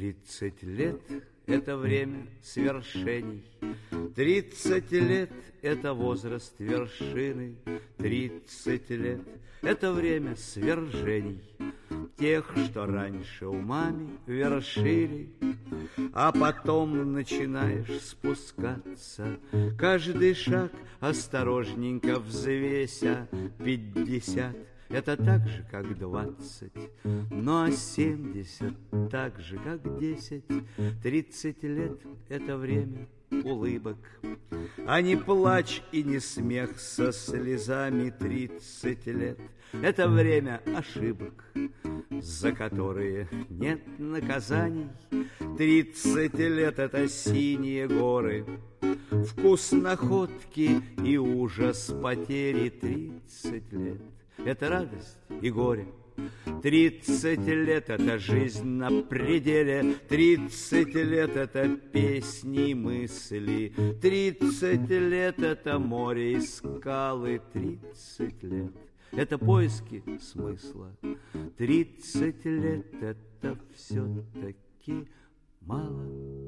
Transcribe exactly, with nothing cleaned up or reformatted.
Тридцать лет — это время свершений, Тридцать лет — это возраст вершины, Тридцать лет — это время свержений, Тех, что раньше умами вершили. А потом начинаешь спускаться, Каждый шаг осторожненько взвеся. Пятьдесят — это так же, как двадцать, Ну а семьдесят так же, как десять. Тридцать лет — это время улыбок, А не плач и не смех со слезами. Тридцать лет — это время ошибок, За которые нет наказаний. Тридцать лет — это синие горы, Вкус находки и ужас потери. Тридцать лет — это радость и горе, Тридцать лет — это жизнь на пределе, Тридцать лет — это песни и мысли, Тридцать лет — это море и скалы. Тридцать лет — это поиски смысла, Тридцать лет — это все-таки мало.